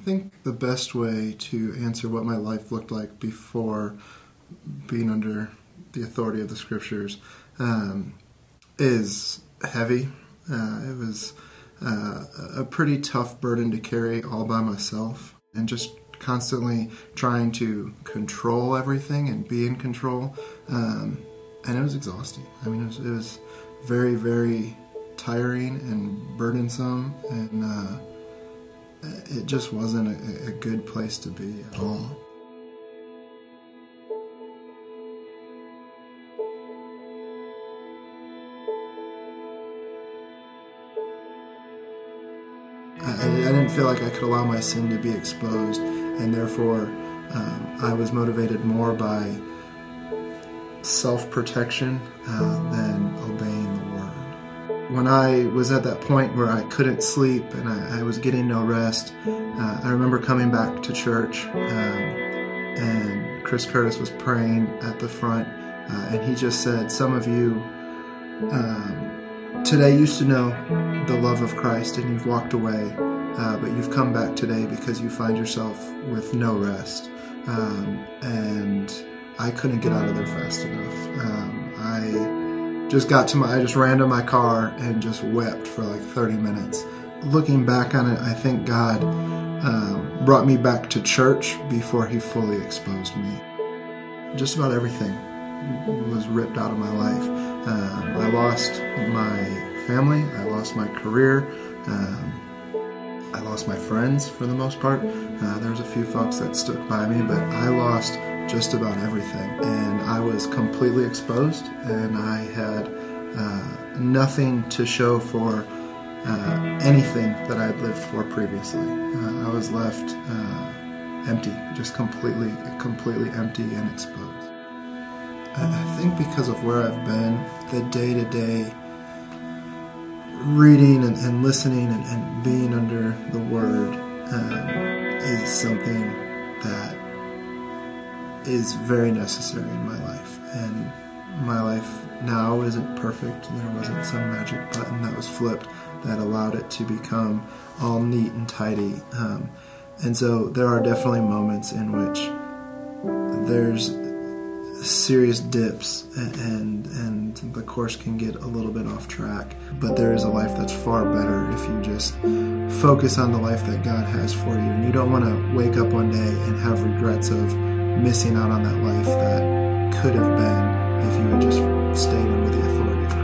I think the best way to answer what my life looked like before being under the authority of the Scriptures is heavy. It was a pretty tough burden to carry all by myself, and just constantly trying to control everything and be in control. And it was exhausting. I mean, it was very, very tiring and burdensome, and it just wasn't a good place to be at all. I didn't feel like I could allow my sin to be exposed, and therefore I was motivated more by self-protection than obeying the Word. When I was at that point where I couldn't sleep and I was getting no rest, I remember coming back to church, and Chris Curtis was praying at the front, and he just said, "Some of you today used to know the love of Christ and you've walked away, but you've come back today because you find yourself with no rest." And I couldn't get out of there fast enough. I just ran to my car and just wept for like 30 minutes. Looking back on it, I think God brought me back to church before He fully exposed me. Just about everything was ripped out of my life. I lost my family, I lost my career, I lost my friends for the most part. There was a few folks that stuck by me, but I lost just about everything. And I was completely exposed, and I had nothing to show for anything that I had lived for previously. I was left empty, just completely empty and exposed. I think because of where I've been, the day-to-day reading and listening and being under the Word is something that is very necessary in my life. And my life now isn't perfect. There wasn't some magic button that was flipped that allowed it to become all neat and tidy. And so there are definitely moments in which there's serious dips and the course can get a little bit off track, but there is a life that's far better if you just focus on the life that God has for you, and you don't want to wake up one day and have regrets of missing out on that life that could have been if you had just stayed under the authority of Christ.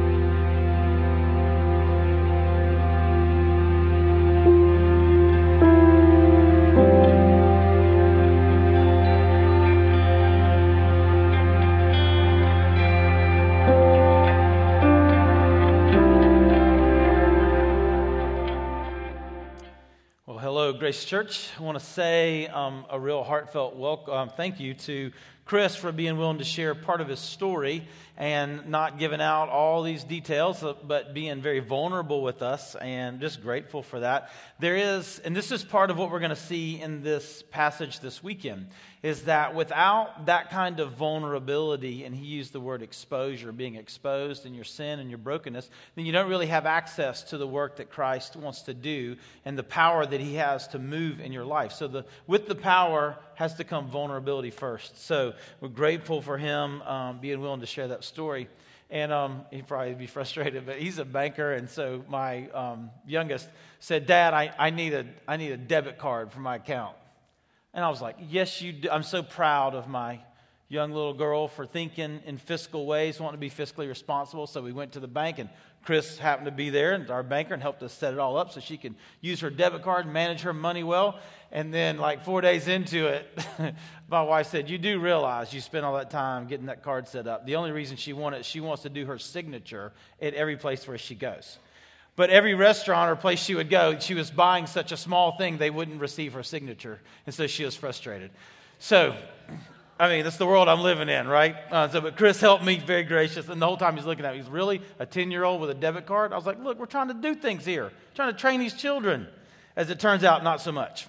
Grace Church. I want to say a real heartfelt welcome. Thank you to Chris for being willing to share part of his story and not giving out all these details, but being very vulnerable with us, and just grateful for that. There is, and this is part of what we're going to see in this passage this weekend, is that without that kind of vulnerability, and he used the word exposure, being exposed in your sin and your brokenness, then you don't really have access to the work that Christ wants to do and the power that He has to move in your life. So with the power has to come vulnerability first. So we're grateful for him being willing to share that story. And he'd probably be frustrated, but he's a banker, and so my youngest said, "Dad, I need a debit card for my account." And I was like, "Yes, you do." I'm so proud of my young little girl for thinking in fiscal ways, wanting to be fiscally responsible. So we went to the bank, and Chris happened to be there, and our banker, and helped us set it all up so she could use her debit card and manage her money well. And then like 4 days into it, my wife said, "You do realize you spent all that time getting that card set up. The only reason she wants to do her signature at every place where she goes. But every restaurant or place she would go, she was buying such a small thing, they wouldn't receive her signature. And so she was frustrated." So, I mean, that's the world I'm living in, right? But Chris helped me, very gracious. And the whole time he's looking at me, he's really a 10-year-old with a debit card? I was like, "Look, we're trying to do things here. Trying to train these children." As it turns out, not so much.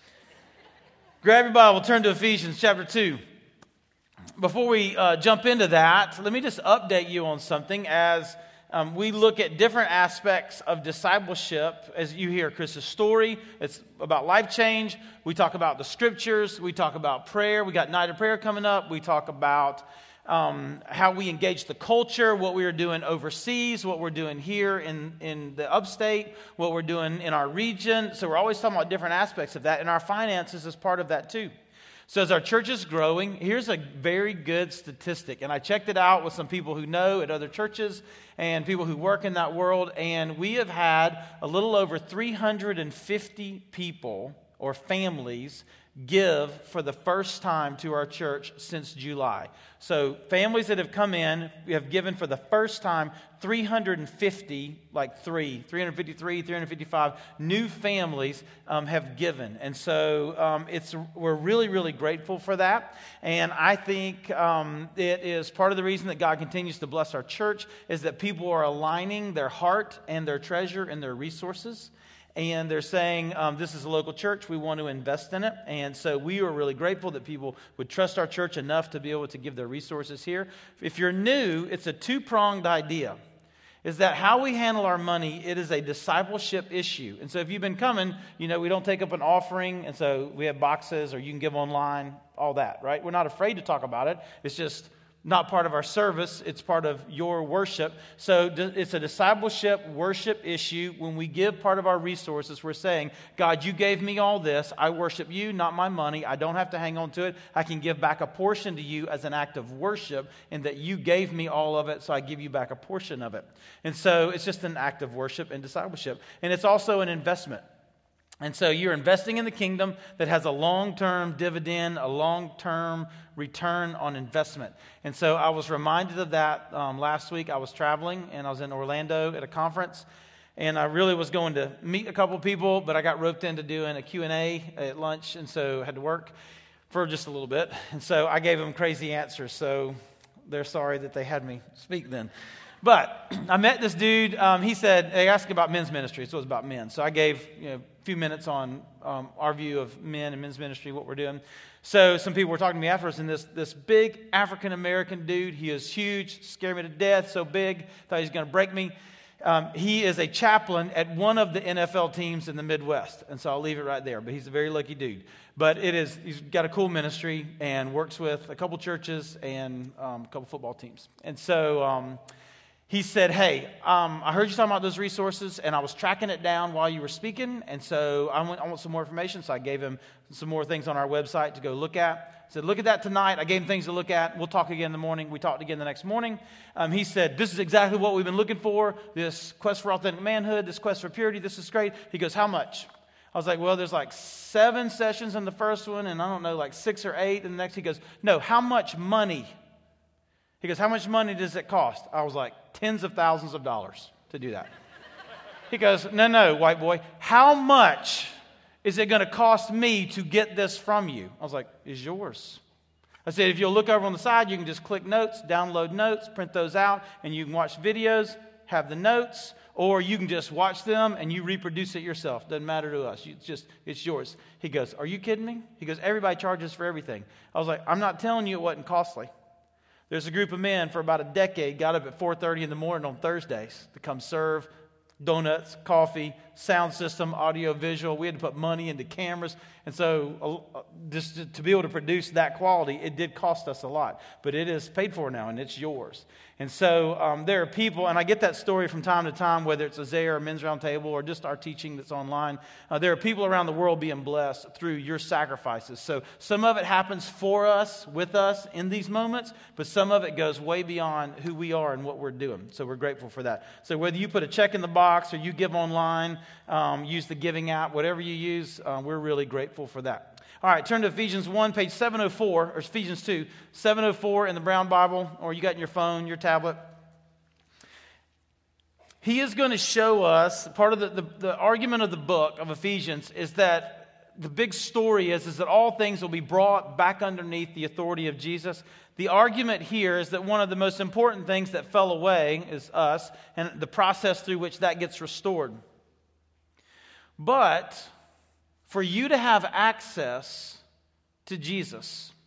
Grab your Bible, turn to Ephesians chapter 2. Before we jump into that, let me just update you on something. As we look at different aspects of discipleship. As you hear Chris's story, it's about life change. We talk about the scriptures. We talk about prayer. We got Night of Prayer coming up. We talk about how we engage the culture, what we are doing overseas, what we're doing here in the upstate, what we're doing in our region. So we're always talking about different aspects of that, and our finances is part of that too. So as our church is growing, here's a very good statistic, and I checked it out with some people who know at other churches and people who work in that world, and we have had a little over 350 people or families give for the first time to our church since July. So families that have come in, we have given for the first time 353, 355 new families have given. And so we're really, really grateful for that. And I think it is part of the reason that God continues to bless our church is that people are aligning their heart and their treasure and their resources. And they're saying, this is a local church, we want to invest in it. And so we are really grateful that people would trust our church enough to be able to give their resources here. If you're new, it's a two-pronged idea. Is that how we handle our money, it is a discipleship issue. And so if you've been coming, we don't take up an offering. And so we have boxes, or you can give online, all that, right? We're not afraid to talk about it. It's just not part of our service. It's part of your worship. So it's a discipleship worship issue. When we give part of our resources, we're saying, God, you gave me all this. I worship you, not my money. I don't have to hang on to it. I can give back a portion to you as an act of worship, and that you gave me all of it, so I give you back a portion of it. And so it's just an act of worship and discipleship. And it's also an investment. And so you're investing in the kingdom that has a long-term dividend, a long-term return on investment. And so I was reminded of that last week. I was traveling, and I was in Orlando at a conference. And I really was going to meet a couple people, but I got roped into doing a Q&A at lunch, and so I had to work for just a little bit. And so I gave them crazy answers, so they're sorry that they had me speak then. But I met this dude. He said, they asked about men's ministry, so it was about men. So I gave a few minutes on our view of men and men's ministry, what we're doing. So some people were talking to me afterwards, and this big African-American dude, he is huge, scared me to death, so big, thought he was going to break me. He is a chaplain at one of the NFL teams in the Midwest, and so I'll leave it right there. But he's a very lucky dude. But he's got a cool ministry and works with a couple churches and a couple football teams. And so he said, hey, I heard you talking about those resources, and I was tracking it down while you were speaking, and so I want some more information. So I gave him some more things on our website to go look at. I said, look at that tonight. I gave him things to look at. We'll talk again in the morning. We talked again the next morning. He said, this is exactly what we've been looking for, this quest for authentic manhood, this quest for purity. This is great. He goes, how much? I was like, well, there's like 7 sessions in the first one, and I don't know, like 6 or 8 in the next. He goes, no, how much money? He goes, how much money does it cost? I was like, tens of thousands of dollars to do that. He goes, no, white boy, how much is it going to cost me to get this from you? I was like, it's yours. I said, if you'll look over on the side, you can just click notes, download notes, print those out, and you can watch videos, have the notes, or you can just watch them and you reproduce it yourself. Doesn't matter to us. It's yours. He goes, are you kidding me? He goes, everybody charges for everything. I was like, I'm not telling you it wasn't costly. There's a group of men for about a decade got up at 4:30 in the morning on Thursdays to come serve donuts, coffee, sound system, audio, visual. We had to put money into cameras. And so just to be able to produce that quality, it did cost us a lot. But it is paid for now, and it's yours. And so there are people, and I get that story from time to time, whether it's Isaiah or Men's Roundtable or just our teaching that's online. There are people around the world being blessed through your sacrifices. So some of it happens for us, with us in these moments, but some of it goes way beyond who we are and what we're doing. So we're grateful for that. So whether you put a check in the box or you give online, use the giving app, whatever you use, we're really grateful for that. All right, turn to Ephesians 1, page 704, or Ephesians 2, 704 in the Brown Bible, or you got in your phone, your tablet. He is going to show us, part of the argument of the book of Ephesians is that the big story is that all things will be brought back underneath the authority of Jesus. The argument here is that one of the most important things that fell away is us, and the process through which that gets restored. But for you to have access to Jesus,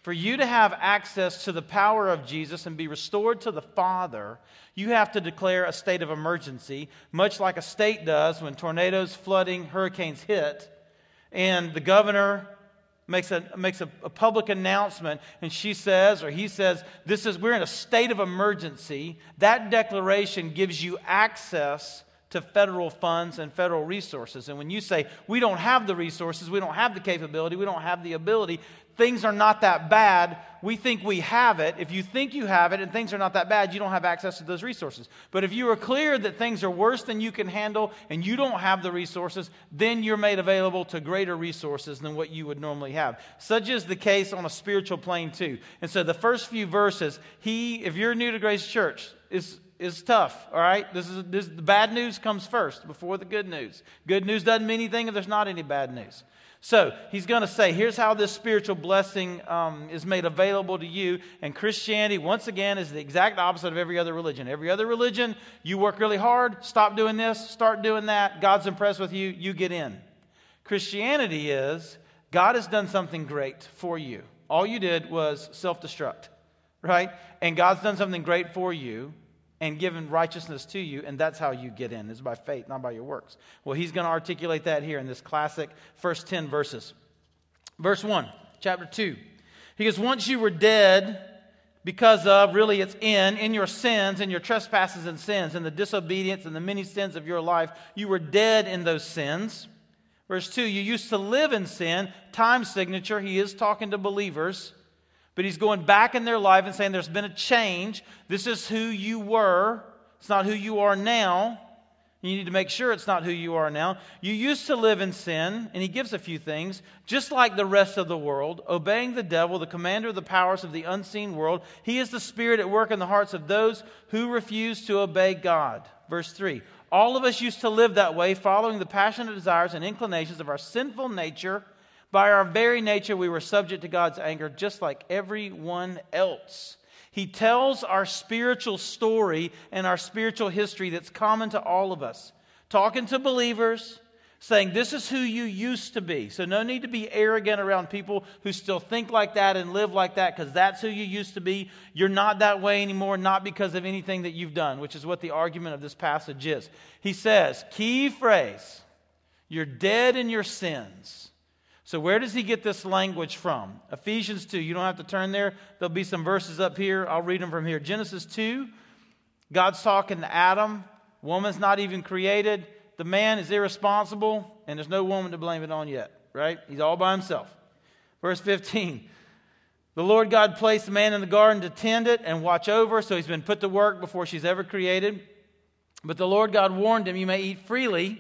For you to have access to the power of Jesus and be restored to the Father, you have to declare a state of emergency, much like a state does when tornadoes, flooding, hurricanes hit, and the governor makes a public announcement, and she says, or he says, we're in a state of emergency. That declaration gives you access to federal funds and federal resources. And when you say, we don't have the resources, we don't have the capability, we don't have the ability, things are not that bad, we think we have it. If you think you have it and things are not that bad, you don't have access to those resources. But if you are clear that things are worse than you can handle and you don't have the resources, then you're made available to greater resources than what you would normally have. Such is the case on a spiritual plane too. And so the first few verses, if you're new to Grace Church, is tough, all right? The bad news comes first before the good news. Good news doesn't mean anything if there's not any bad news. So he's going to say, here's how this spiritual blessing is made available to you. And Christianity, once again, is the exact opposite of every other religion. Every other religion, you work really hard, stop doing this, start doing that. God's impressed with you, you get in. Christianity is, God has done something great for you. All you did was self-destruct, right? And God's done something great for you and given righteousness to you, and that's how you get in. It's by faith, not by your works. Well, he's going to articulate that here in this classic first 10 verses. Verse 1, chapter 2. He goes, once you were dead because of, really it's in your sins and your trespasses and sins and the disobedience and the many sins of your life, you were dead in those sins. Verse 2, you used to live in sin. Time signature, he is talking to believers. But he's going back in their life and saying there's been a change. This is who you were. It's not who you are now. You need to make sure it's not who you are now. You used to live in sin, and he gives a few things, just like the rest of the world, obeying the devil, the commander of the powers of the unseen world. He is the spirit at work in the hearts of those who refuse to obey God. Verse 3, all of us used to live that way, following the passionate desires and inclinations of our sinful nature. By our very nature, we were subject to God's anger just like everyone else. He tells our spiritual story and our spiritual history that's common to all of us. Talking to believers, saying this is who you used to be. So no need to be arrogant around people who still think like that and live like that, because that's who you used to be. You're not that way anymore, not because of anything that you've done, which is what the argument of this passage is. He says, key phrase, you're dead in your sins. So where does he get this language from? Ephesians 2. You don't have to turn there. There'll be some verses up here. I'll read them from here. Genesis 2. God's talking to Adam. Woman's not even created. The man is irresponsible, and there's no woman to blame it on yet, right? He's all by himself. Verse 15. The Lord God placed the man in the garden to tend it and watch over, so he's been put to work before she's ever created. But the Lord God warned him, you may eat freely.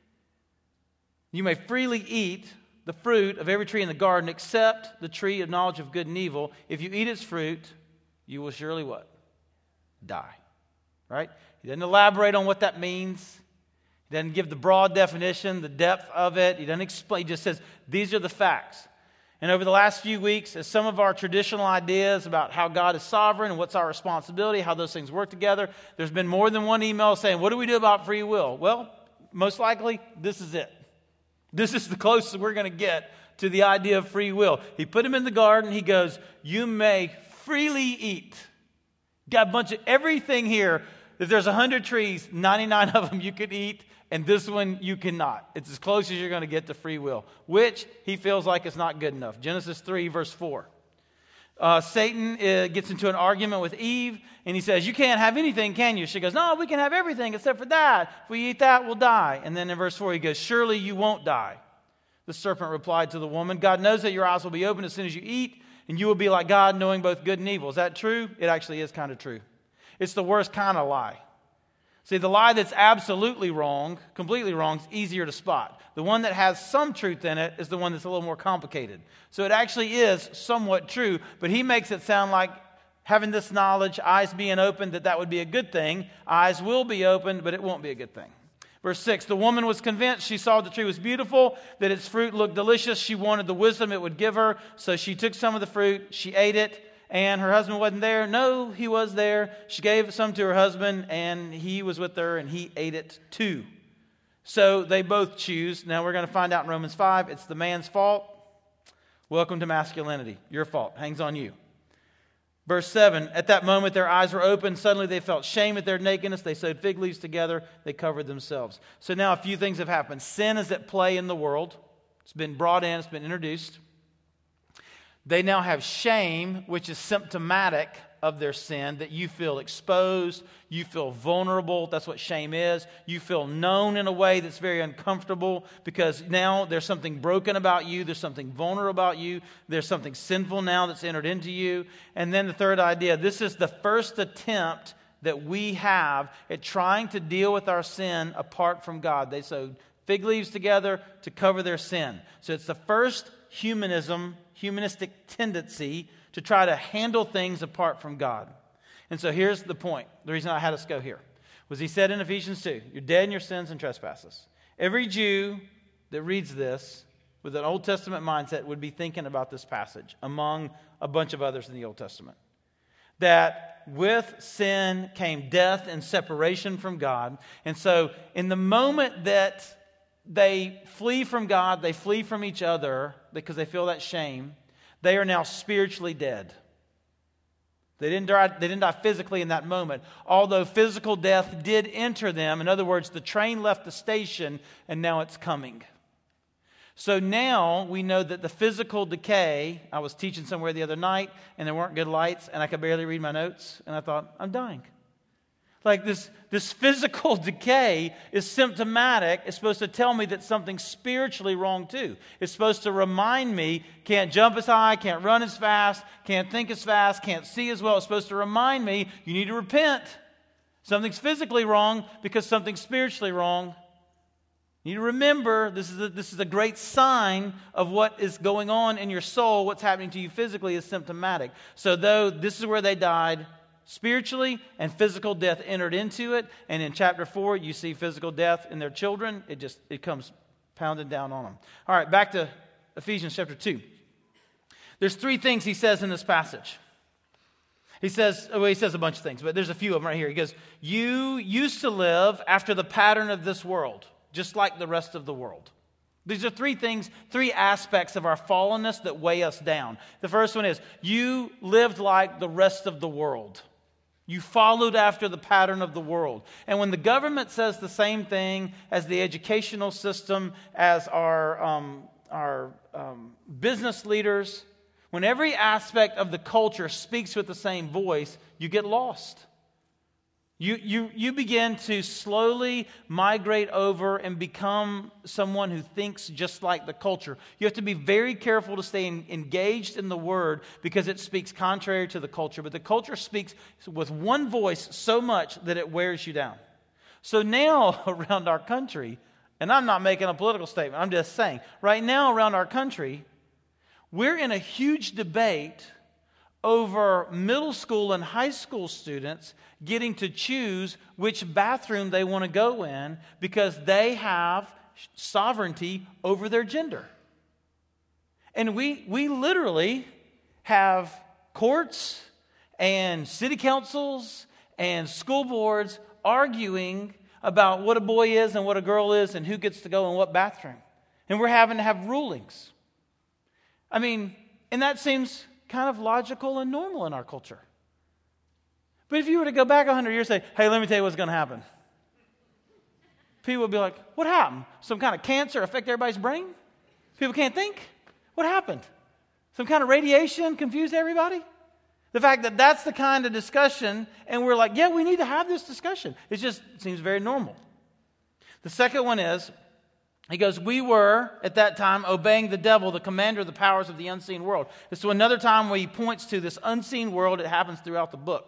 You may freely eat the fruit of every tree in the garden except the tree of knowledge of good and evil. If you eat its fruit, you will surely what? Die. Right? He doesn't elaborate on what that means. He doesn't give the broad definition, the depth of it. He doesn't explain. He just says, these are the facts. And over the last few weeks, as some of our traditional ideas about how God is sovereign and what's our responsibility, how those things work together, there's been more than one email saying, what do we do about free will? Well, most likely, this is it. This is the closest we're going to get to the idea of free will. He put him in the garden. He goes, you may freely eat. Got a bunch of everything here. If there's 100 trees, 99 of them you can eat, and this one you cannot. It's as close as you're going to get to free will, which he feels like it's not good enough. Genesis 3, verse 4. Satan gets into an argument with Eve, and he says, you can't have anything, can you? She goes, no, we can have everything except for that. If we eat that, we'll die. And then in verse 4, he goes, surely you won't die. The serpent replied to the woman, God knows that your eyes will be open as soon as you eat, and you will be like God, knowing both good and evil. Is that true? It actually is kind of true. It's the worst kind of lie. See, the lie that's absolutely wrong, completely wrong, is easier to spot. The one that has some truth in it is the one that's a little more complicated. So it actually is somewhat true, but he makes it sound like having this knowledge, eyes being opened, that would be a good thing. Eyes will be opened, but it won't be a good thing. Verse 6, the woman was convinced. She saw the tree was beautiful, that its fruit looked delicious. She wanted the wisdom it would give her, so she took some of the fruit, she ate it. And her husband wasn't there. No, he was there. She gave some to her husband, and he was with her, and he ate it too. So they both choose. Now we're going to find out in Romans 5, it's the man's fault. Welcome to masculinity. Your fault. Hangs on you. Verse 7, at that moment their eyes were opened. Suddenly they felt shame at their nakedness. They sewed fig leaves together. They covered themselves. So now a few things have happened. Sin is at play in the world. It's been brought in. It's been introduced. They now have shame, which is symptomatic of their sin, that you feel exposed, you feel vulnerable. That's what shame is. You feel known in a way that's very uncomfortable because now there's something broken about you. There's something vulnerable about you. There's something sinful now that's entered into you. And then the third idea, this is the first attempt that we have at trying to deal with our sin apart from God. They sewed fig leaves together to cover their sin. So it's the first humanistic tendency to try to handle things apart from God. And so here's the point. The reason I had us go here was he said in Ephesians 2, you're dead in your sins and trespasses. Every Jew that reads this with an Old Testament mindset would be thinking about this passage among a bunch of others in the Old Testament. That with sin came death and separation from God. And so in the moment that they flee from God, they flee from each other because they feel that shame, they are now spiritually dead. They didn't die physically in that moment, although physical death did enter them. In other words, the train left the station and now it's coming. So now we know that the physical decay, I was teaching somewhere the other night and there weren't good lights and I could barely read my notes and I thought, I'm dying. Like this physical decay is symptomatic. It's supposed to tell me that something's spiritually wrong too. It's supposed to remind me, can't jump as high, can't run as fast, can't think as fast, can't see as well. It's supposed to remind me, you need to repent. Something's physically wrong because something's spiritually wrong. You need to remember, this is a great sign of what is going on in your soul. What's happening to you physically is symptomatic. So though this is where they died, spiritually and physical death entered into it. And in chapter 4, you see physical death in their children. It comes pounded down on them. All right, back to Ephesians chapter 2. There's 3 things he says in this passage. He says a bunch of things, but there's a few of them right here. He goes, you used to live after the pattern of this world, just like the rest of the world. These are 3 things, 3 aspects of our fallenness that weigh us down. The first one is, you lived like the rest of the world. You followed after the pattern of the world. And when the government says the same thing as the educational system, as our business leaders, when every aspect of the culture speaks with the same voice, you get lost. You begin to slowly migrate over and become someone who thinks just like the culture. You have to be very careful to stay engaged in the Word because it speaks contrary to the culture. But the culture speaks with one voice so much that it wears you down. So now around our country, and I'm not making a political statement, I'm just saying, right now around our country, we're in a huge debate over middle school and high school students getting to choose which bathroom they want to go in because they have sovereignty over their gender. And we literally have courts and city councils and school boards arguing about what a boy is and what a girl is and who gets to go in what bathroom. And we're having to have rulings. I mean, and that seems kind of logical and normal in our culture. But if you were to go back 100 years and say, hey, let me tell you what's going to happen. People would be like, what happened? Some kind of cancer affect everybody's brain? People can't think? What happened? Some kind of radiation confused everybody? The fact that that's the kind of discussion, and we're like, yeah, we need to have this discussion. It just seems very normal. The second one is, he goes, we were, at that time, obeying the devil, the commander of the powers of the unseen world. This is another time where he points to this unseen world. It happens throughout the book.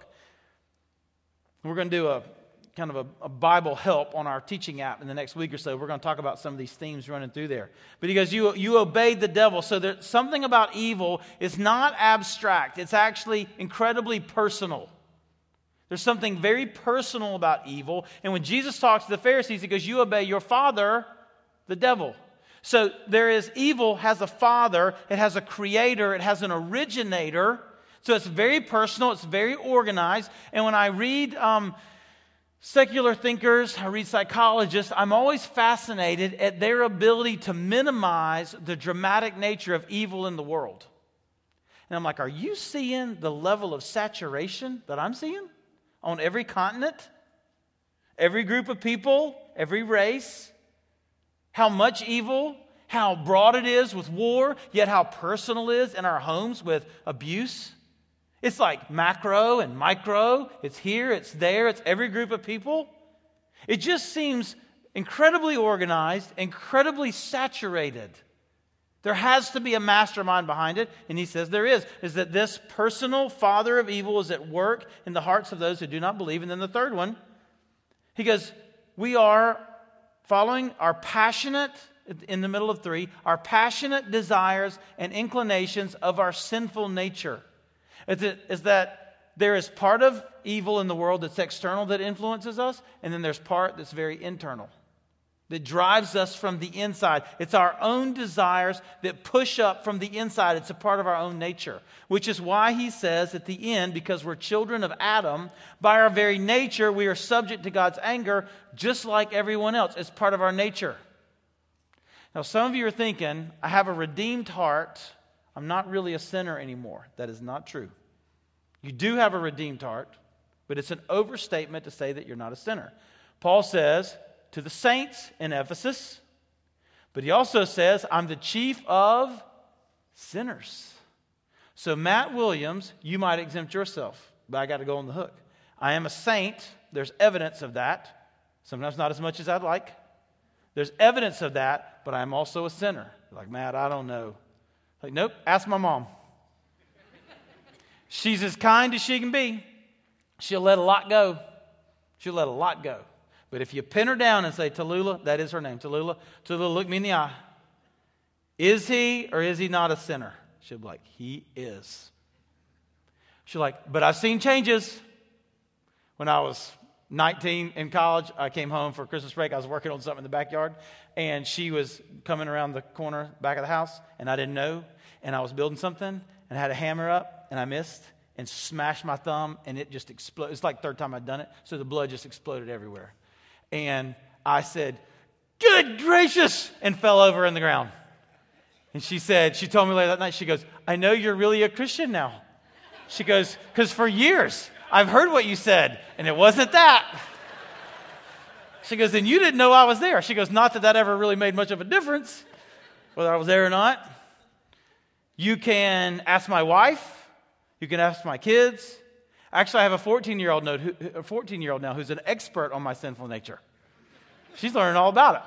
We're going to do a kind of a Bible help on our teaching app in the next week or so. We're going to talk about some of these themes running through there. But he goes, you obeyed the devil. So there's something about evil is not abstract. It's actually incredibly personal. There's something very personal about evil. And when Jesus talks to the Pharisees, he goes, you obey your father, the devil. So there is evil has a father, it has a creator, it has an originator. So it's very personal, it's very organized. And when I read secular thinkers, I read psychologists, I'm always fascinated at their ability to minimize the dramatic nature of evil in the world. And I'm like, are you seeing the level of saturation that I'm seeing on every continent, every group of people, every race? How much evil, how broad it is with war, yet how personal it is in our homes with abuse. It's like macro and micro. It's here, it's there, it's every group of people. It just seems incredibly organized, incredibly saturated. There has to be a mastermind behind it, and he says there is that this personal father of evil is at work in the hearts of those who do not believe. And then the third one, he goes, we are following our passionate, in the middle of 3, our passionate desires and inclinations of our sinful nature. Is that there is part of evil in the world that's external that influences us, and then there's part that's very internal, that drives us from the inside. It's our own desires that push up from the inside. It's a part of our own nature, which is why he says at the end, because we're children of Adam, by our very nature, we are subject to God's anger, just like everyone else. It's part of our nature. Now, some of you are thinking, I have a redeemed heart. I'm not really a sinner anymore. That is not true. You do have a redeemed heart, but it's an overstatement to say that you're not a sinner. Paul says to the saints in Ephesus, but he also says, I'm the chief of sinners. So Matt Williams, you might exempt yourself, but I got to go on the hook. I am a saint. There's evidence of that. Sometimes not as much as I'd like. There's evidence of that, but I'm also a sinner. You're like, Matt, I don't know. Like, nope, ask my mom. She's as kind as she can be. She'll let a lot go. She'll let a lot go. But if you pin her down and say, Tallulah, that is her name, Tallulah, look me in the eye. Is he or is he not a sinner? She'll be like, he is. She'll like, but I've seen changes. When I was 19 in college, I came home for Christmas break. I was working on something in the backyard, and she was coming around the corner back of the house, and I didn't know, and I was building something, and I had a hammer up, and I missed and smashed my thumb, and it just exploded. It's like the third time I'd done it, so the blood just exploded everywhere. And I said, good gracious, and fell over in the ground. And she told me later that night, she goes, I know you're really a Christian now. She goes, because for years, I've heard what you said, and it wasn't that. She goes, and you didn't know I was there. She goes, not that ever really made much of a difference, whether I was there or not. You can ask my wife. You can ask my kids. Actually, I have a 14-year-old now who's an expert on my sinful nature. She's learning all about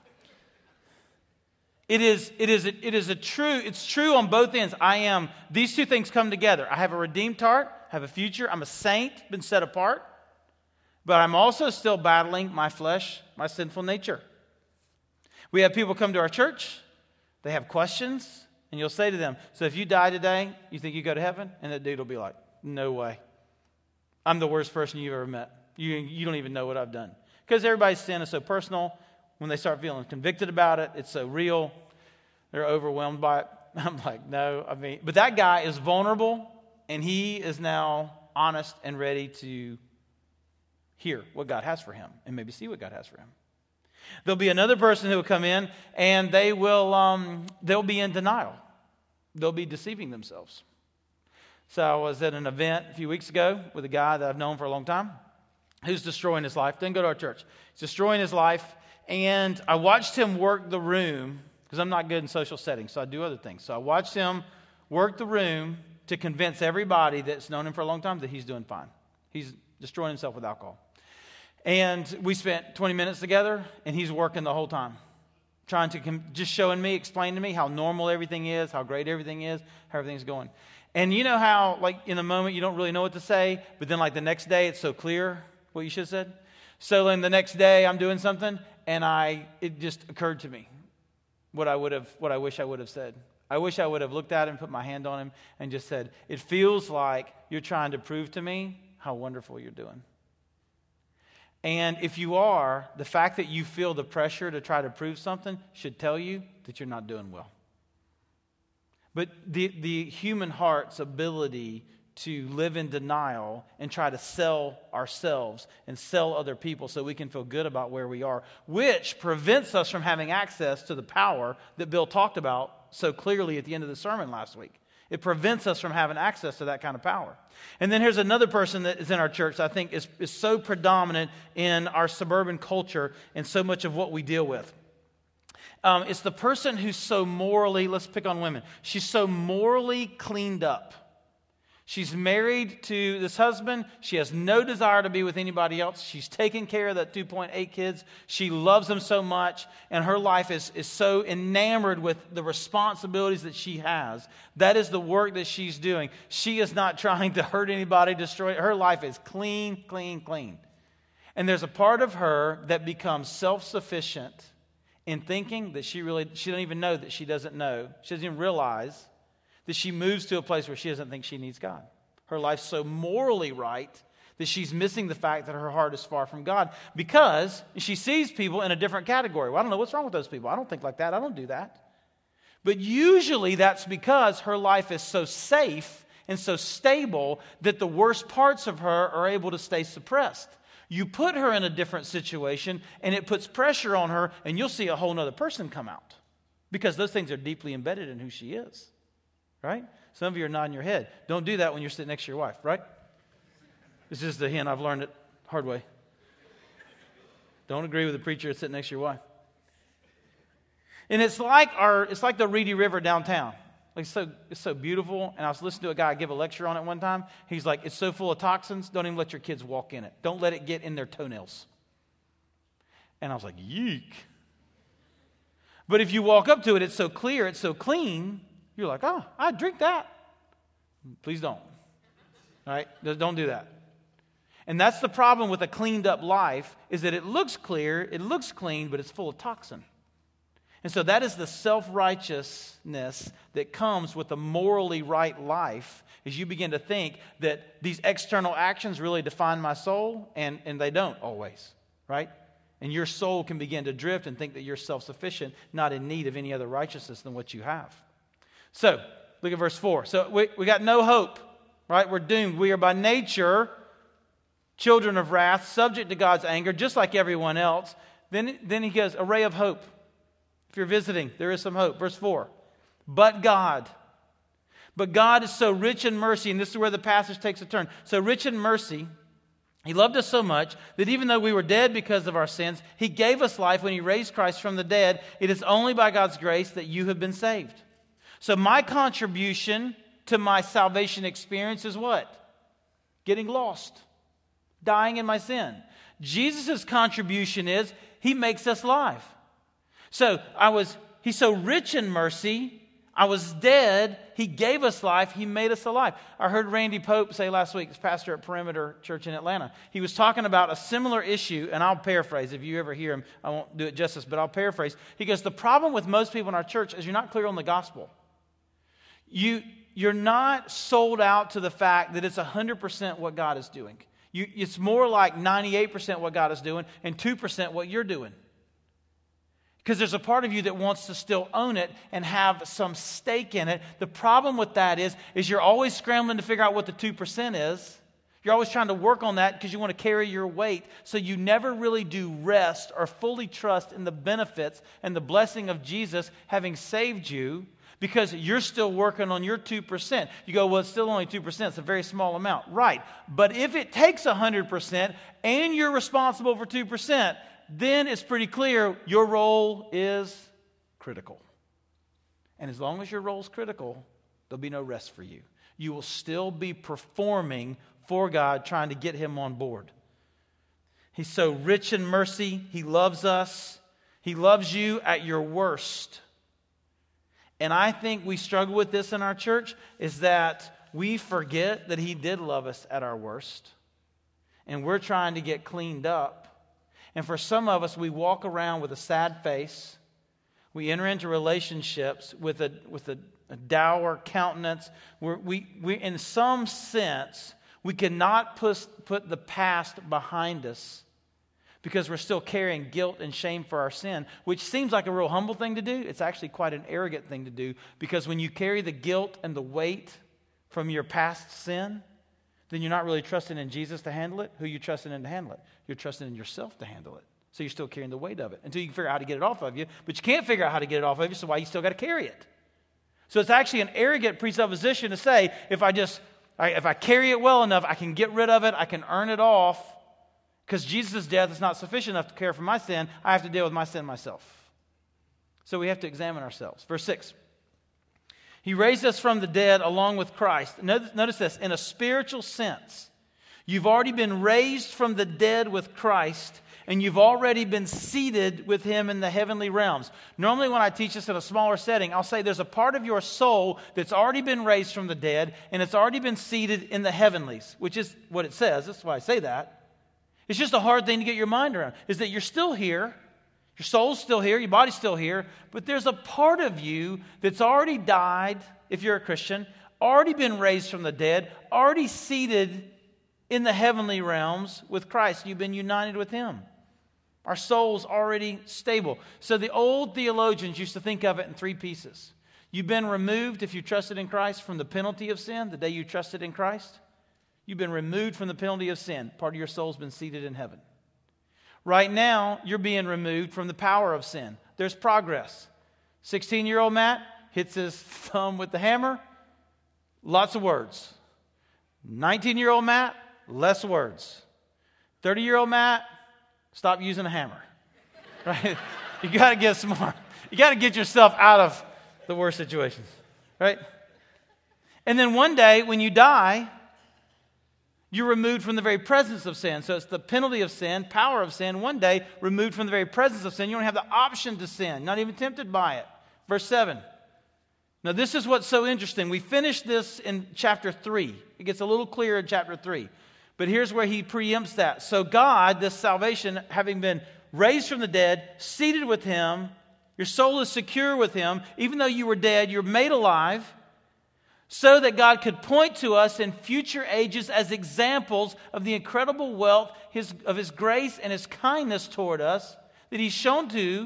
it. It's true on both ends. These two things come together. I have a redeemed heart, have a future. I'm a saint, been set apart. But I'm also still battling my flesh, my sinful nature. We have people come to our church. They have questions. And you'll say to them, so if you die today, you think you go to heaven? And that dude will be like, no way. I'm the worst person you've ever met. You don't even know what I've done. Because everybody's sin is so personal. When they start feeling convicted about it, it's so real. They're overwhelmed by it. I'm like, no. But that guy is vulnerable, and he is now honest and ready to hear what God has for him and maybe see what God has for him. There'll be another person who will come in, and they'll be in denial. They'll be deceiving themselves. So I was at an event a few weeks ago with a guy that I've known for a long time who's destroying his life. Didn't go to our church. He's destroying his life, and I watched him work the room because I'm not good in social settings, so I do other things. So I watched him work the room to convince everybody that's known him for a long time that he's doing fine. He's destroying himself with alcohol. And we spent 20 minutes together, and he's working the whole time, trying to just showing me, explaining to me how normal everything is, how great everything is, how everything's going. And you know how, like, in the moment you don't really know what to say, but then, like, the next day it's so clear what you should have said? So then the next day I'm doing something, and it just occurred to me what I wish I would have said. I wish I would have looked at him, put my hand on him, and just said, it feels like you're trying to prove to me how wonderful you're doing. And if you are, the fact that you feel the pressure to try to prove something should tell you that you're not doing well. But the human heart's ability to live in denial and try to sell ourselves and sell other people so we can feel good about where we are, which prevents us from having access to the power that Bill talked about so clearly at the end of the sermon last week. It prevents us from having access to that kind of power. And then here's another person that is in our church that I think is so predominant in our suburban culture and so much of what we deal with. It's the person who's so morally, let's pick on women, she's so morally cleaned up. She's married to this husband. She has no desire to be with anybody else. She's taking care of that 2.8 kids. She loves them so much, and her life is so enamored with the responsibilities that she has. That is the work that she's doing. She is not trying to hurt anybody, destroy. Her life is clean, clean, clean. And there's a part of her that becomes self-sufficient in thinking that she doesn't even know that she doesn't know. She doesn't even realize that she moves to a place where she doesn't think she needs God. Her life's so morally right that she's missing the fact that her heart is far from God because she sees people in a different category. Well, I don't know what's wrong with those people. I don't think like that. I don't do that. But usually that's because her life is so safe and so stable that the worst parts of her are able to stay suppressed. You put her in a different situation and it puts pressure on her, and you'll see a whole other person come out because those things are deeply embedded in who she is. Right? Some of you are nodding your head. Don't do that when you're sitting next to your wife, right? This is the hint. I've learned it hard way. Don't agree with the preacher that's sitting next to your wife. And it's like the Reedy River downtown. Like it's so beautiful. And I was listening to a guy give a lecture on it one time. He's like, it's so full of toxins, don't even let your kids walk in it. Don't let it get in their toenails. And I was like, yeek. But if you walk up to it, it's so clear, it's so clean. You're like, oh, I'd drink that. Please don't. All right? Don't do that. And that's the problem with a cleaned up life, is that it looks clear, it looks clean, but it's full of toxin. And so that is the self-righteousness that comes with a morally right life, as you begin to think that these external actions really define my soul, and they don't always, right? And your soul can begin to drift and think that you're self-sufficient, not in need of any other righteousness than what you have. So, look at verse 4. So, we got no hope, right? We're doomed. We are by nature children of wrath, subject to God's anger, just like everyone else. Then he goes, a ray of hope. If you're visiting, there is some hope. Verse 4. But God is so rich in mercy, and this is where the passage takes a turn. So rich in mercy, He loved us so much that even though we were dead because of our sins, He gave us life when He raised Christ from the dead. It is only by God's grace that you have been saved. So my contribution to my salvation experience is what? Getting lost. Dying in my sin. Jesus' contribution is He makes us live. So He's so rich in mercy. I was dead. He gave us life. He made us alive. I heard Randy Pope say last week, as pastor at Perimeter Church in Atlanta, he was talking about a similar issue, and I'll paraphrase. If you ever hear him, I won't do it justice, but I'll paraphrase. He goes, the problem with most people in our church is you're not clear on the gospel. You're not sold out to the fact that it's 100% what God is doing. It's more like 98% what God is doing and 2% what you're doing. Because there's a part of you that wants to still own it and have some stake in it. The problem with that is you're always scrambling to figure out what the 2% is. You're always trying to work on that because you want to carry your weight. So you never really do rest or fully trust in the benefits and the blessing of Jesus having saved you, because you're still working on your 2%. You go, well, it's still only 2%. It's a very small amount. Right. But if it takes 100% and you're responsible for 2%, then it's pretty clear your role is critical. And as long as your role is critical, there'll be no rest for you. You will still be performing for God, trying to get Him on board. He's so rich in mercy. He loves us. He loves you at your worst. And I think we struggle with this in our church, is that we forget that He did love us at our worst. And we're trying to get cleaned up. And for some of us, we walk around with a sad face. We enter into relationships with a dour countenance. We in some sense, we cannot put the past behind us because we're still carrying guilt and shame for our sin, which seems like a real humble thing to do. It's actually quite an arrogant thing to do, because when you carry the guilt and the weight from your past sin, then you're not really trusting in Jesus to handle it. Who are you trusting in to handle it? You're trusting in yourself to handle it. So you're still carrying the weight of it until you can figure out how to get it off of you. But you can't figure out how to get it off of you, so why you still got to carry it? So it's actually an arrogant presupposition to say, if I carry it well enough, I can get rid of it, I can earn it off, because Jesus' death is not sufficient enough to care for my sin. I have to deal with my sin myself. So we have to examine ourselves. Verse 6. He raised us from the dead along with Christ. Notice this, in a spiritual sense. You've already been raised from the dead with Christ, and you've already been seated with Him in the heavenly realms. Normally when I teach this in a smaller setting, I'll say there's a part of your soul that's already been raised from the dead, and it's already been seated in the heavenlies, which is what it says. That's why I say that. It's just a hard thing to get your mind around, is that you're still here. Your soul's still here, your body's still here, but there's a part of you that's already died, if you're a Christian, already been raised from the dead, already seated in the heavenly realms with Christ. You've been united with Him. Our soul's already stable. So the old theologians used to think of it in three pieces. You've been removed, if you trusted in Christ, from the penalty of sin the day you trusted in Christ. You've been removed from the penalty of sin. Part of your soul's been seated in heaven. Right now, you're being removed from the power of sin. There's progress. 16-year-old Matt hits his thumb with the hammer. Lots of words. 19-year-old Matt, less words. 30-year-old Matt, stop using a hammer. Right? You got to get smart. You got to get yourself out of the worst situations. Right? And then one day, when you die, you're removed from the very presence of sin. So it's the penalty of sin, power of sin. One day, removed from the very presence of sin. You don't have the option to sin. Not even tempted by it. Verse 7. Now this is what's so interesting. We finished this in chapter 3. It gets a little clearer in chapter 3. But here's where he preempts that. So God, this salvation, having been raised from the dead, seated with Him, your soul is secure with Him. Even though you were dead, you're made alive, so that God could point to us in future ages as examples of the incredible wealth of His grace and His kindness toward us that He's shown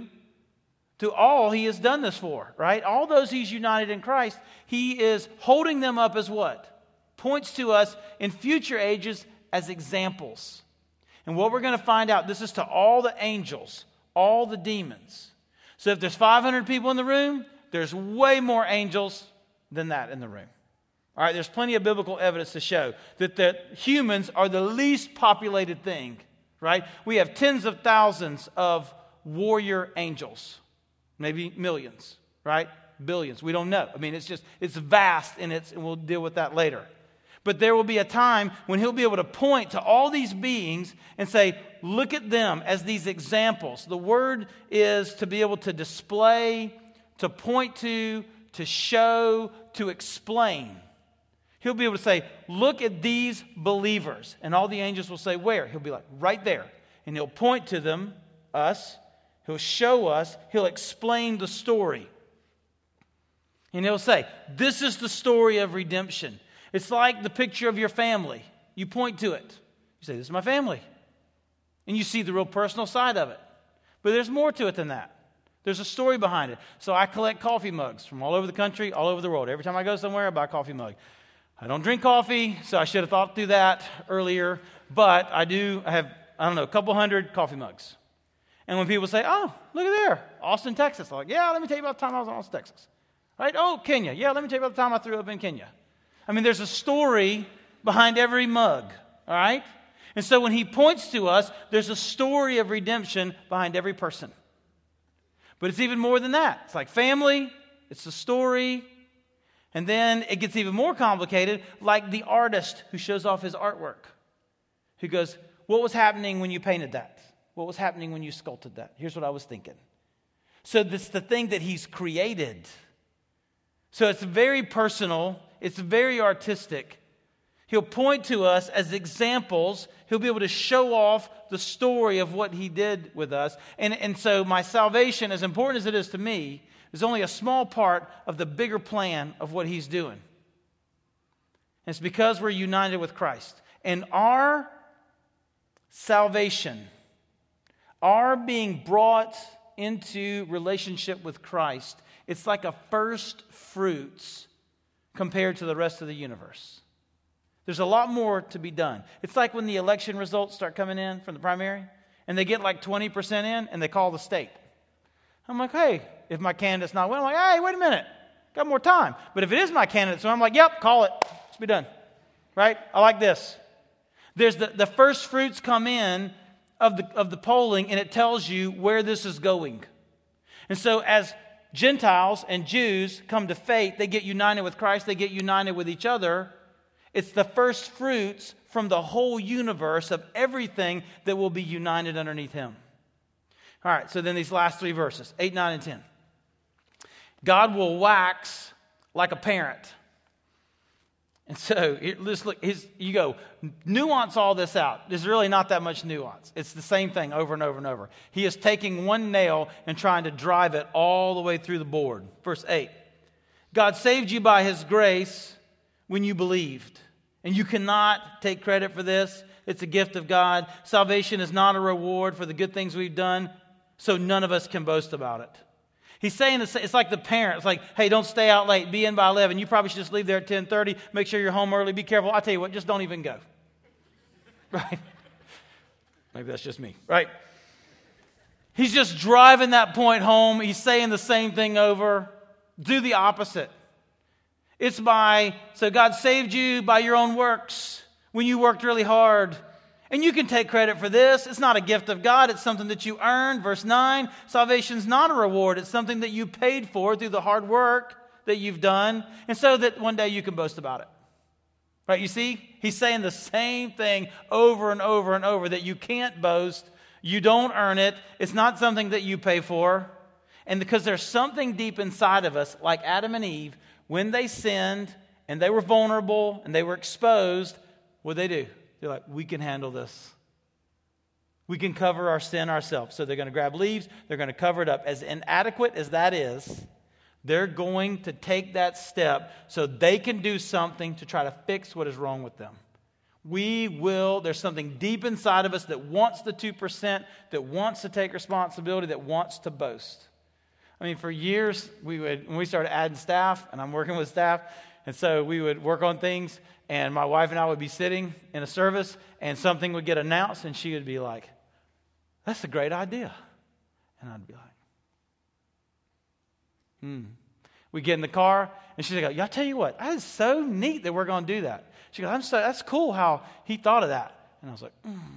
to all He has done this for, right? All those He's united in Christ, He is holding them up as what? Points to us in future ages as examples. And what we're going to find out, this is to all the angels, all the demons. So if there's 500 people in the room, there's way more angels than that in the room. All right, there's plenty of biblical evidence to show that the humans are the least populated thing, right? We have tens of thousands of warrior angels, maybe millions, right? Billions, we don't know. I mean, it's vast, and we'll deal with that later. But there will be a time when He'll be able to point to all these beings and say, look at them as these examples. The word is to be able to display, to point to show, to explain. He'll be able to say, look at these believers. And all the angels will say, where? He'll be like, right there. And He'll point to them, us. He'll show us. He'll explain the story. And He'll say, this is the story of redemption. It's like the picture of your family. You point to it. You say, this is my family. And you see the real personal side of it. But there's more to it than that. There's a story behind it. So I collect coffee mugs from all over the country, all over the world. Every time I go somewhere, I buy a coffee mug. I don't drink coffee, so I should have thought through that earlier. But I have, a couple hundred coffee mugs. And when people say, oh, look at there, Austin, Texas. I'm like, yeah, let me tell you about the time I was in Austin, Texas. Right? Oh, Kenya. Yeah, let me tell you about the time I threw up in Kenya. I mean, there's a story behind every mug. All right? And so when He points to us, there's a story of redemption behind every person. But it's even more than that. It's like family. It's a story. And then it gets even more complicated, like the artist who shows off his artwork. Who goes, what was happening when you painted that? What was happening when you sculpted that? Here's what I was thinking. So this is the thing that He's created. So it's very personal. It's very artistic. He'll point to us as examples. He'll be able to show off the story of what He did with us. And so my salvation, as important as it is to me, is only a small part of the bigger plan of what He's doing. And it's because we're united with Christ. And our salvation, our being brought into relationship with Christ, it's like a first fruits compared to the rest of the universe. There's a lot more to be done. It's like when the election results start coming in from the primary, and they get like 20% in, and they call the state. I'm like, hey, if my candidate's not winning, I'm like, hey, wait a minute, got more time. But if it is my candidate, so I'm like, yep, call it, let's be done. Right? I like this. There's the first fruits come in of the polling, and it tells you where this is going. And so as Gentiles and Jews come to faith, they get united with Christ, they get united with each other. It's the first fruits from the whole universe of everything that will be united underneath Him. All right, so then these last three verses, 8, 9, and 10. God will wax like a parent. And so, you go, nuance all this out. There's really not that much nuance. It's the same thing over and over and over. He is taking one nail and trying to drive it all the way through the board. Verse 8. God saved you by His grace when you believed. And you cannot take credit for this. It's a gift of God. Salvation is not a reward for the good things we've done, so none of us can boast about it. He's saying it's like the parent. It's like, hey, don't stay out late. Be in by 11. You probably should just leave there at 10:30. Make sure you're home early. Be careful. I tell you what, just don't even go. Right? Maybe that's just me. Right? He's just driving that point home. He's saying the same thing over. Do the opposite. So God saved you by your own works when you worked really hard. And you can take credit for this. It's not a gift of God. It's something that you earned. Verse 9, salvation's not a reward. It's something that you paid for through the hard work that you've done. And so that one day you can boast about it. Right? You see? He's saying the same thing over and over and over, that you can't boast. You don't earn it. It's not something that you pay for. And because there's something deep inside of us, like Adam and Eve, when they sinned and they were vulnerable and they were exposed, what did they do? They're like, we can handle this. We can cover our sin ourselves. So they're going to grab leaves. They're going to cover it up. As inadequate as that is, they're going to take that step so they can do something to try to fix what is wrong with them. There's something deep inside of us that wants the 2%, that wants to take responsibility, that wants to boast. I mean, for years, when we started adding staff, and I'm working with staff, and so we would work on things, and my wife and I would be sitting in a service, and something would get announced, and she would be like, that's a great idea. And I'd be like, We get in the car, and she'd go, yeah, I'll tell you what, that is so neat that we're going to do that. She goes, that's cool how he thought of that. And I was like,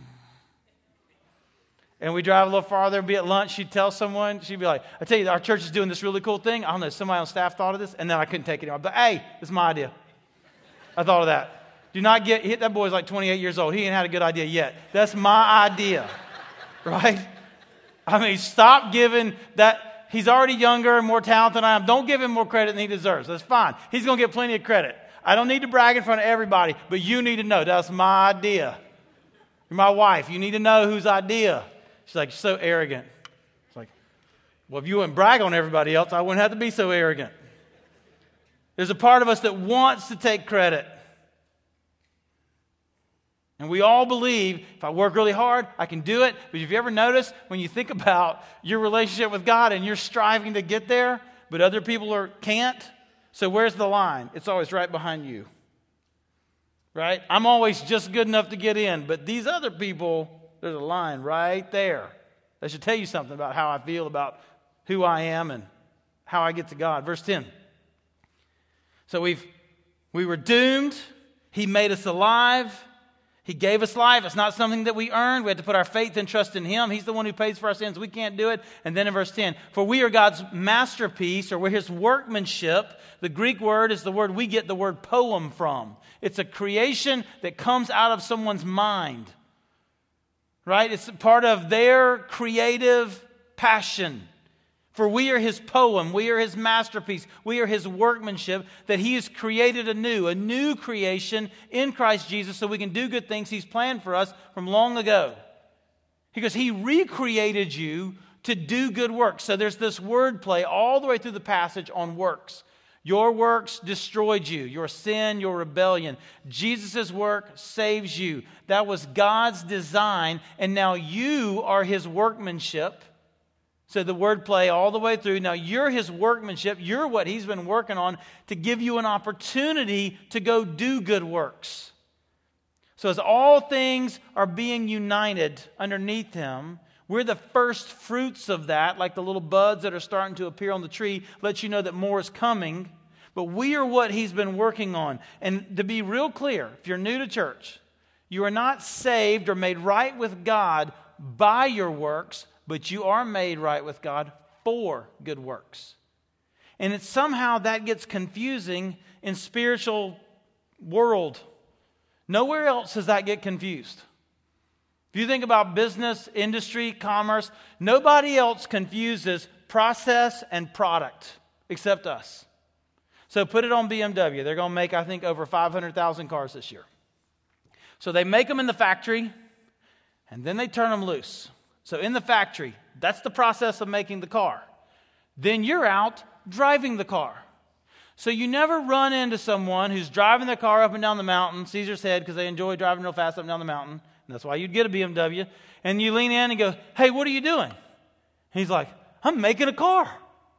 And we drive a little farther, be at lunch, she'd tell someone, she'd be like, I tell you, our church is doing this really cool thing. I don't know, somebody on staff thought of this, and then I couldn't take it anymore. But hey, it's my idea. I thought of that. That boy's like 28 years old. He ain't had a good idea yet. That's my idea. Right? I mean, stop giving that. He's already younger and more talented than I am. Don't give him more credit than he deserves. That's fine. He's going to get plenty of credit. I don't need to brag in front of everybody, but you need to know that's my idea. You're my wife. You need to know whose idea. She's like, you're so arrogant. It's like, well, if you wouldn't brag on everybody else, I wouldn't have to be so arrogant. There's a part of us that wants to take credit. And we all believe, if I work really hard, I can do it. But have you ever noticed when you think about your relationship with God and you're striving to get there, but other people can't? So where's the line? It's always right behind you. Right? I'm always just good enough to get in, but these other people, there's a line right there. That should tell you something about how I feel about who I am and how I get to God. Verse 10. So we were doomed. He made us alive. He gave us life. It's not something that we earned. We had to put our faith and trust in Him. He's the one who pays for our sins. We can't do it. And then in verse 10, for we are God's masterpiece, or we're His workmanship. The Greek word is the word we get the word poem from. It's a creation that comes out of someone's mind. Right? It's part of their creative passion. For we are His poem, we are His masterpiece, we are His workmanship that He has created anew, a new creation in Christ Jesus so we can do good things He's planned for us from long ago. Because He recreated you to do good works. So there's this word play all the way through the passage on works. Your works destroyed you, your sin, your rebellion. Jesus' work saves you. That was God's design, and now you are His workmanship. So the wordplay all the way through. Now you're his workmanship. You're what he's been working on to give you an opportunity to go do good works. So as all things are being united underneath him, we're the first fruits of that, like the little buds that are starting to appear on the tree, lets you know that more is coming. But we are what he's been working on. And to be real clear, if you're new to church, you are not saved or made right with God by your works, but you are made right with God for good works. And it's somehow that gets confusing in spiritual world. Nowhere else does that get confused. If you think about business, industry, commerce, nobody else confuses process and product except us. So put it on BMW. They're going to make, I think, over 500,000 cars this year. So they make them in the factory, and then they turn them loose. So in the factory, that's the process of making the car. Then you're out driving the car. So you never run into someone who's driving their car up and down the mountain, Caesar's Head, because they enjoy driving real fast up and down the mountain. And that's why you'd get a BMW. And you lean in and go, hey, what are you doing? And he's like, I'm making a car.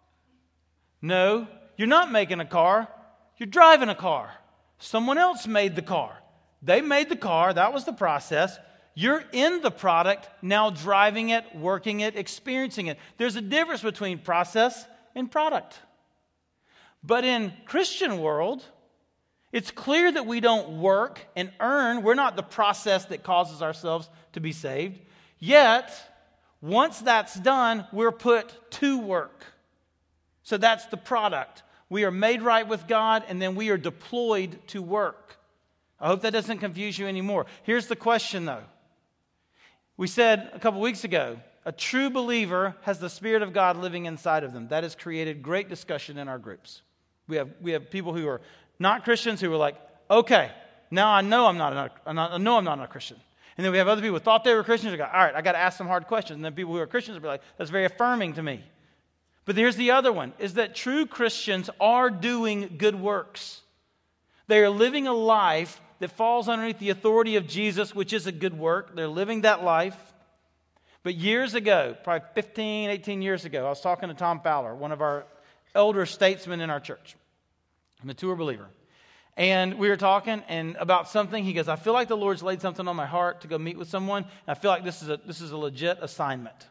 No, you're not making a car. You're driving a car. Someone else made the car. They made the car. That was the process. You're in the product, now driving it, working it, experiencing it. There's a difference between process and product. But in Christian world, it's clear that we don't work and earn. We're not the process that causes ourselves to be saved. Yet, once that's done, we're put to work. So that's the product. We are made right with God, and then we are deployed to work. I hope that doesn't confuse you anymore. Here's the question, though. We said a couple weeks ago, a true believer has the Spirit of God living inside of them. That has created great discussion in our groups. We have people who are not Christians who are like, okay, now I know I'm not a Christian. And then we have other people who thought they were Christians who go, all right, I got to ask some hard questions. And then people who are Christians will be like, that's very affirming to me. But here's the other one, is that true Christians are doing good works. They are living a life that falls underneath the authority of Jesus, which is a good work. They're living that life. But years ago, probably 15, 18 years ago, I was talking to Tom Fowler, one of our elder statesmen in our church, a mature believer. And we were talking and about something. He goes, I feel like the Lord's laid something on my heart to go meet with someone. And I feel like this is a legit assignment.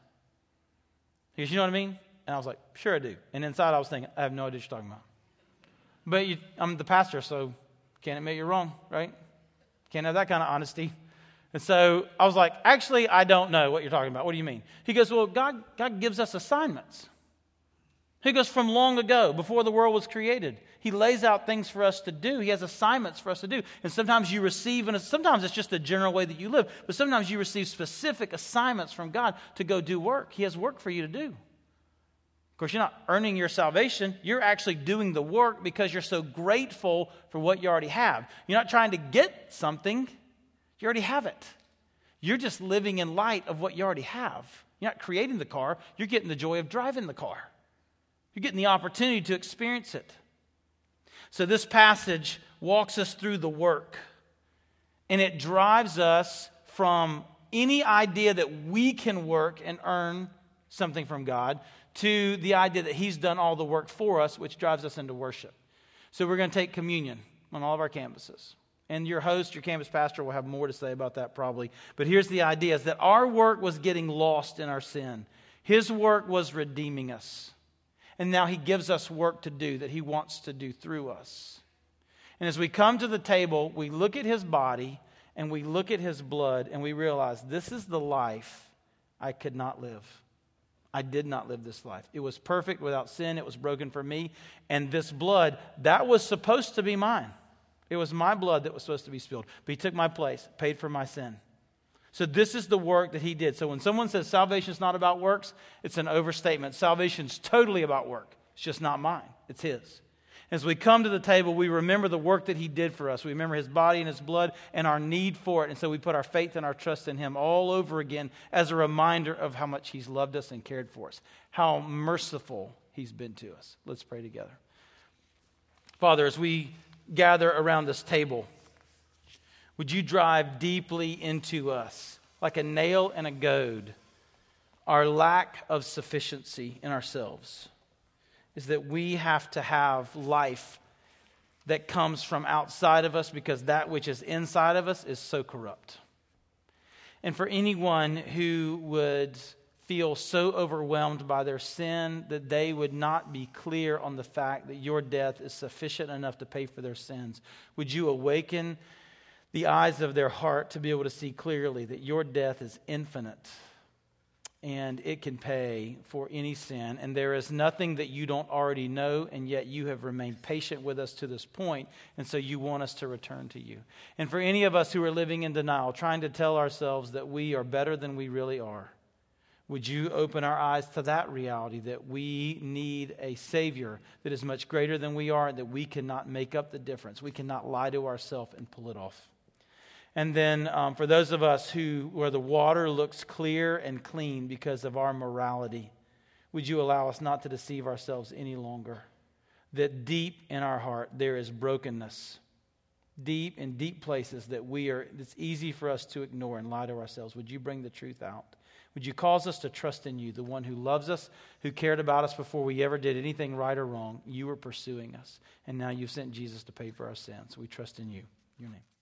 He goes, you know what I mean? And I was like, sure I do. And inside I was thinking, I have no idea what you're talking about. But I'm the pastor, so can't admit you're wrong, right? Can't have that kind of honesty. And so I was like, actually, I don't know what you're talking about. What do you mean? He goes, well, God gives us assignments. He goes, from long ago, before the world was created, He lays out things for us to do. He has assignments for us to do. And sometimes you receive, and sometimes it's just the general way that you live, but sometimes you receive specific assignments from God to go do work. He has work for you to do. Of course, you're not earning your salvation. You're actually doing the work because you're so grateful for what you already have. You're not trying to get something. You already have it. You're just living in light of what you already have. You're not creating the car. You're getting the joy of driving the car. You're getting the opportunity to experience it. So this passage walks us through the work. And it drives us from any idea that we can work and earn something from God to the idea that He's done all the work for us, which drives us into worship. So we're going to take communion on all of our campuses. And your host, your campus pastor, will have more to say about that probably. But here's the idea, is that our work was getting lost in our sin. His work was redeeming us. And now He gives us work to do that He wants to do through us. And as we come to the table, we look at His body and we look at His blood and we realize this is the life I could not live. I did not live this life. It was perfect without sin. It was broken for me. And this blood, that was supposed to be mine. It was my blood that was supposed to be spilled. But He took my place, paid for my sin. So this is the work that He did. So when someone says salvation is not about works, it's an overstatement. Salvation is totally about work. It's just not mine. It's His. As we come to the table, we remember the work that He did for us. We remember His body and His blood and our need for it. And so we put our faith and our trust in Him all over again as a reminder of how much He's loved us and cared for us. How merciful He's been to us. Let's pray together. Father, as we gather around this table, would You drive deeply into us like a nail and a goad our lack of sufficiency in ourselves is that we have to have life that comes from outside of us because that which is inside of us is so corrupt. And for anyone who would feel so overwhelmed by their sin that they would not be clear on the fact that your death is sufficient enough to pay for their sins, would you awaken the eyes of their heart to be able to see clearly that your death is infinite and it can pay for any sin, and there is nothing that you don't already know, and yet you have remained patient with us to this point, and so you want us to return to you. And for any of us who are living in denial, trying to tell ourselves that we are better than we really are, would you open our eyes to that reality, that we need a Savior that is much greater than we are, and that we cannot make up the difference. We cannot lie to ourselves and pull it off. And then for those of us where the water looks clear and clean because of our morality, would you allow us not to deceive ourselves any longer? That deep in our heart there is brokenness. Deep in deep places that it's easy for us to ignore and lie to ourselves. Would you bring the truth out? Would you cause us to trust in you, the one who loves us, who cared about us before we ever did anything right or wrong? You were pursuing us, and now you've sent Jesus to pay for our sins. We trust in you. Your name.